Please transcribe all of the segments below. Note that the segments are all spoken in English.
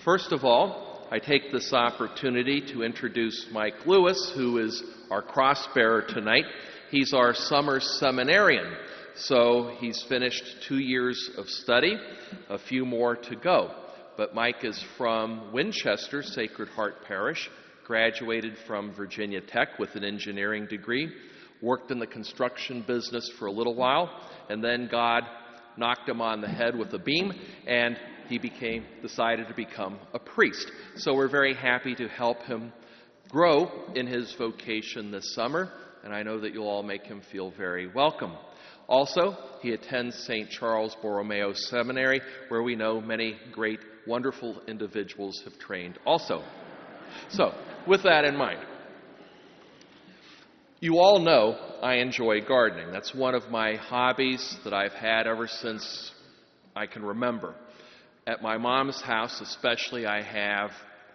First of all, I take this opportunity to introduce Mike Lewis, who is our cross-bearer tonight. He's our summer seminarian, so he's finished 2 years of study, a few more to go. But Mike is from Winchester Sacred Heart Parish, graduated from Virginia Tech with an engineering degree, worked in the construction business for a little while, and then God knocked him on the head with a beam, and he decided to become a priest. So we're very happy to help him grow in his vocation this summer, and I know that you'll all make him feel very welcome. Also, he attends St. Charles Borromeo Seminary, where we know many great, wonderful individuals have trained also. So, with that in mind, you all know I enjoy gardening. That's one of my hobbies that I've had ever since I can remember. At my mom's house especially, I have,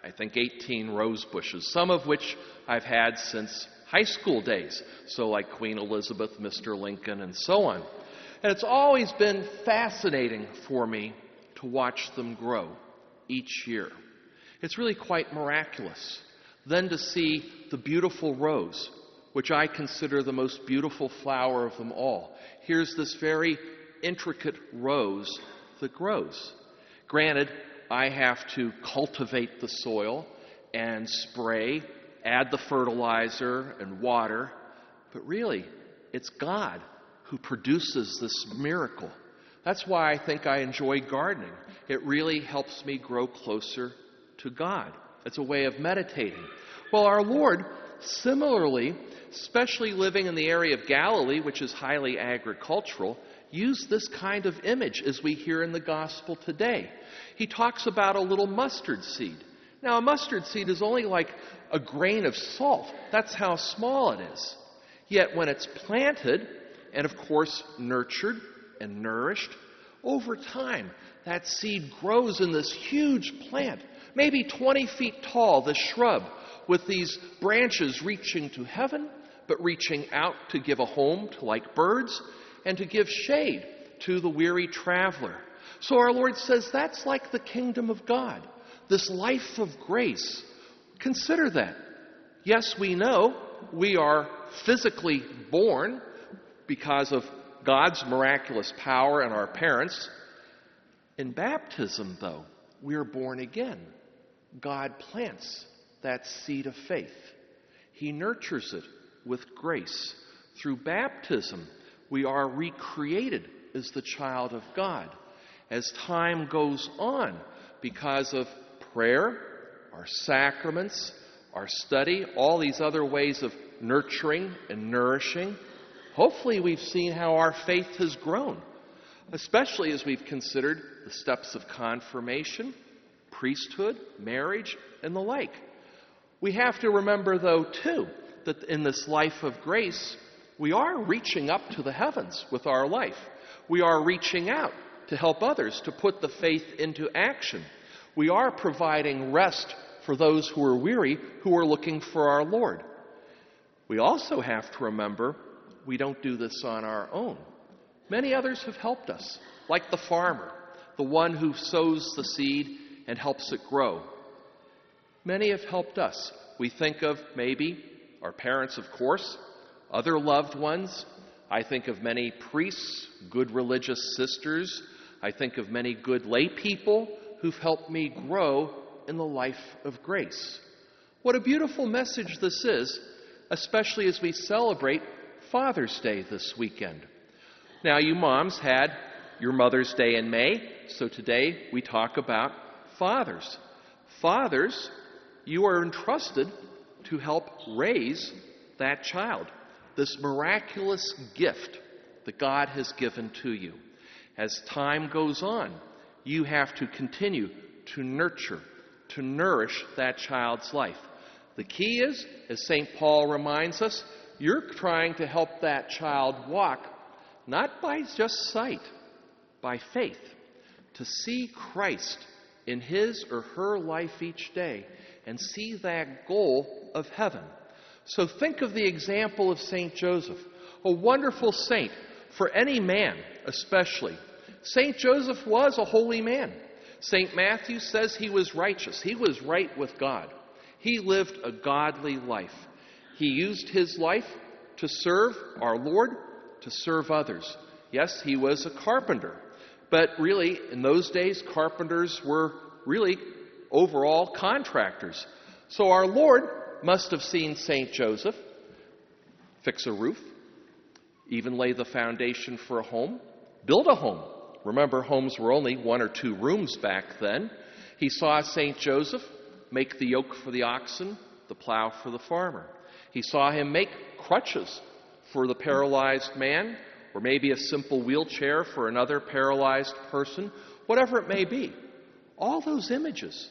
18 rose bushes, some of which I've had since high school days, so like Queen Elizabeth, Mr. Lincoln, and so on. And it's always been fascinating for me to watch them grow each year. It's really quite miraculous. Then to see the beautiful rose, which I consider the most beautiful flower of them all. Here's this very intricate rose that grows. Granted, I have to cultivate the soil and spray, add the fertilizer and water, but really, it's God who produces this miracle. That's why I think I enjoy gardening. It really helps me grow closer to God. It's a way of meditating. Well, our Lord, similarly, especially living in the area of Galilee, which is highly agricultural, used this kind of image as we hear in the gospel today. He talks about a little mustard seed. Now, a mustard seed is only like a grain of salt. That's how small it is. Yet when it's planted, and of course nurtured and nourished, over time that seed grows in this huge plant, maybe 20 feet tall, this shrub, with these branches reaching to heaven, but reaching out to give a home to like birds, and to give shade to the weary traveler. So our Lord says that's like the kingdom of God, this life of grace. Consider that. Yes, we know we are physically born because of God's miraculous power and our parents. In baptism, though, we are born again. God plants that seed of faith. He nurtures it with grace. Through baptism, we are recreated as the child of God. As time goes on, because of prayer, our sacraments, our study, all these other ways of nurturing and nourishing, hopefully we've seen how our faith has grown, especially as we've considered the steps of confirmation, priesthood, marriage, and the like. We have to remember, though, too, that in this life of grace, we are reaching up to the heavens with our life. We are reaching out to help others to put the faith into action. We are providing rest for those who are weary, who are looking for our Lord. We also have to remember we don't do this on our own. Many others have helped us, like the farmer, the one who sows the seed and helps it grow. Many have helped us. We think of maybe our parents, of course, other loved ones. I think of many priests, good religious sisters. I think of many good lay people who've helped me grow in the life of grace. What a beautiful message this is, especially as we celebrate Father's Day this weekend. Now, you moms had your Mother's Day in May, so today we talk about fathers. Fathers, you are entrusted to help raise that child, this miraculous gift that God has given to you. As time goes on, you have to continue to nurture, to nourish that child's life. The key is, as St. Paul reminds us, you're trying to help that child walk not by just sight, by faith, to see Christ in his or her life each day and see that goal of heaven. So think of the example of St. Joseph, a wonderful saint for any man especially. St. Joseph was a holy man. St. Matthew says he was righteous. He was right with God. He lived a godly life. He used his life to serve our Lord, to serve others. Yes, he was a carpenter, but really, in those days, carpenters were really overall contractors. So our Lord must have seen St. Joseph fix a roof, even lay the foundation for a home, build a home. Remember, homes were only 1 or 2 rooms back then. He saw St. Joseph make the yoke for the oxen, the plow for the farmer. He saw him make crutches for the paralyzed man, or maybe a simple wheelchair for another paralyzed person, whatever it may be. All those images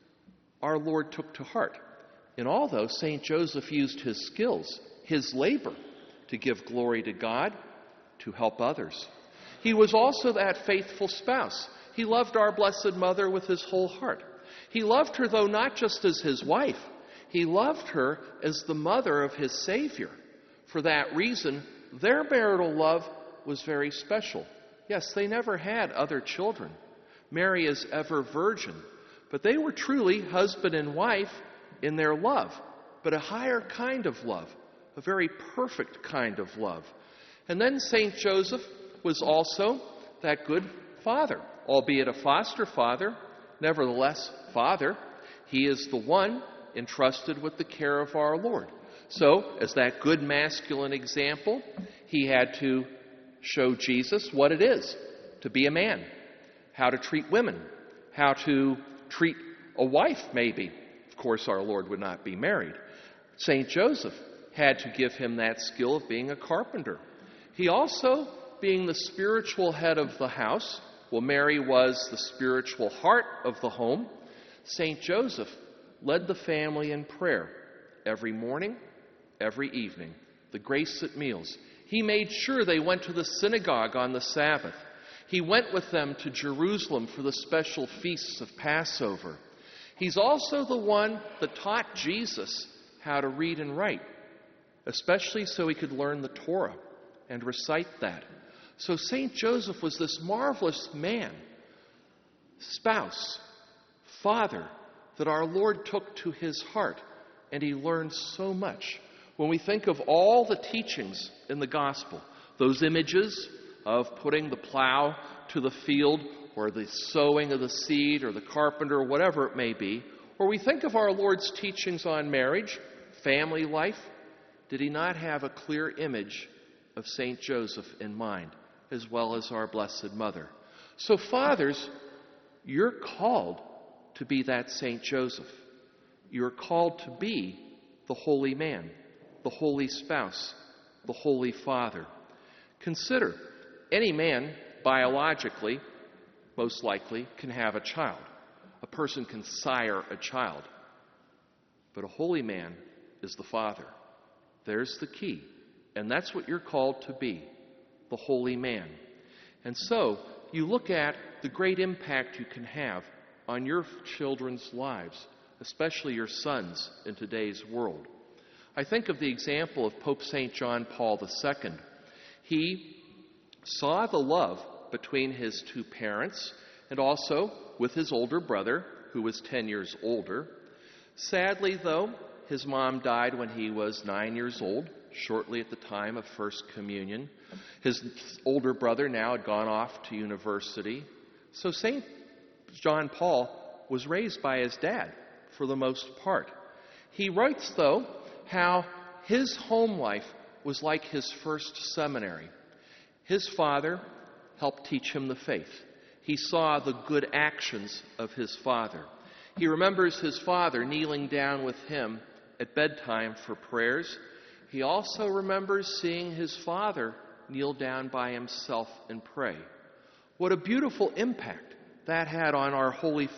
our Lord took to heart. In all those, St. Joseph used his skills, his labor, to give glory to God, to help others. He was also that faithful spouse. He loved our Blessed Mother with his whole heart. He loved her, though, not just as his wife. He loved her as the mother of his Savior. For that reason, their marital love was very special. Yes, they never had other children. Mary is ever virgin. But they were truly husband and wife in their love, but a higher kind of love, a very perfect kind of love. And then St. Joseph was also that good father, albeit a foster father, nevertheless father. He is the one entrusted with the care of our Lord. So, as that good masculine example, he had to show Jesus what it is to be a man, how to treat women, how to treat a wife, maybe. Of course, our Lord would not be married. St. Joseph had to give him that skill of being a carpenter. He also, being the spiritual head of the house, well, Mary was the spiritual heart of the home. St. Joseph led the family in prayer every morning, every evening, the grace at meals. He made sure they went to the synagogue on the Sabbath. He went with them to Jerusalem for the special feasts of Passover. He's also the one that taught Jesus how to read and write, especially so he could learn the Torah and recite that. So St. Joseph was this marvelous man, spouse, father, that our Lord took to his heart, and he learned so much. When we think of all the teachings in the gospel, those images of putting the plow to the field, or the sowing of the seed, or the carpenter, or whatever it may be, or we think of our Lord's teachings on marriage, family life, did he not have a clear image of St. Joseph in mind, as well as our Blessed Mother? So fathers, you're called to be that St. Joseph. You're called to be the holy man, the holy spouse, the holy father. Consider, any man, biologically, most likely, can have a child. A person can sire a child. But a holy man is the father. There's the key. And that's what you're called to be, the holy man. And so, you look at the great impact you can have on your children's lives, especially your sons in today's world. I think of the example of Pope St. John Paul II. He saw the love between his two parents and also with his older brother, who was 10 years older. Sadly, though, his mom died when he was 9 years old, shortly at the time of First Communion. His older brother now had gone off to university. So St. John Paul was raised by his dad for the most part. He writes, though, how his home life was like his first seminary. His father helped teach him the faith. He saw the good actions of his father. He remembers his father kneeling down with him at bedtime for prayers. He also remembers seeing his father kneel down by himself and pray. What a beautiful impact that had on our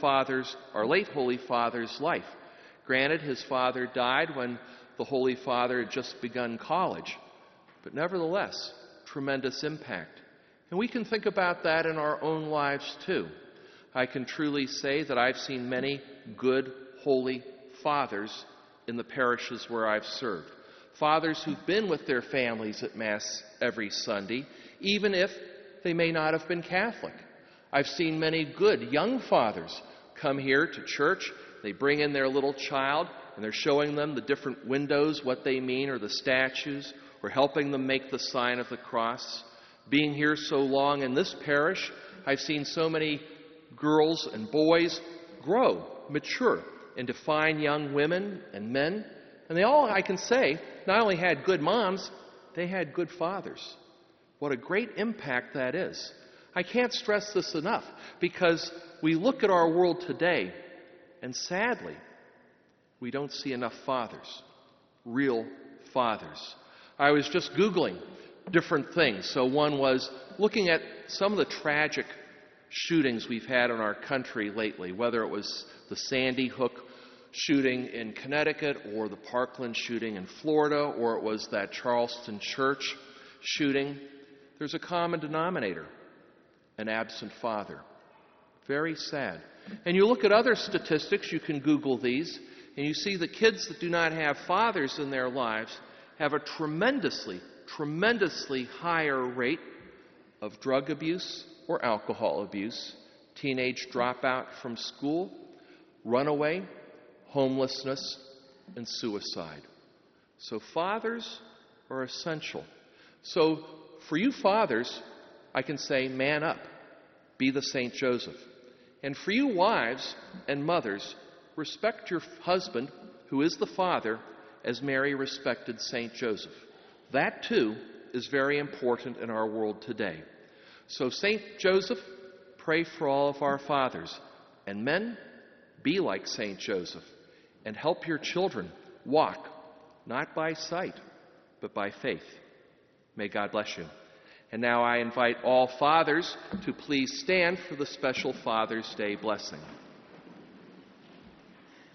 late Holy Father's life. Granted, his father died when the Holy Father had just begun college, but nevertheless, tremendous impact. And we can think about that in our own lives too. I can truly say that I've seen many good, holy fathers in the parishes where I've served. Fathers who've been with their families at Mass every Sunday, even if they may not have been Catholic. I've seen many good young fathers come here to church. They bring in their little child, and they're showing them the different windows, what they mean, or the statues, or helping them make the sign of the cross. Being here so long in this parish, I've seen so many girls and boys grow, mature into fine young women and men. And they all, I can say, not only had good moms, they had good fathers. What a great impact that is. I can't stress this enough, because we look at our world today, and sadly, we don't see enough fathers, real fathers. I was just Googling different things. So one was looking at some of the tragic shootings we've had in our country lately, whether it was the Sandy Hook shooting in Connecticut or the Parkland shooting in Florida, or it was that Charleston church shooting. There's a common denominator, an absent father. Very sad. And you look at other statistics, you can Google these, and you see that kids that do not have fathers in their lives have a tremendously higher rate of drug abuse or alcohol abuse, teenage dropout from school, runaway, homelessness, and suicide. So fathers are essential. So for you fathers, I can say, man up, be the St. Joseph. And for you wives and mothers, respect your husband, who is the father, as Mary respected St. Joseph. That, too, is very important in our world today. So St. Joseph, pray for all of our fathers. And men, be like St. Joseph and help your children walk, not by sight, but by faith. May God bless you. And now I invite all fathers to please stand for the special Father's Day blessing.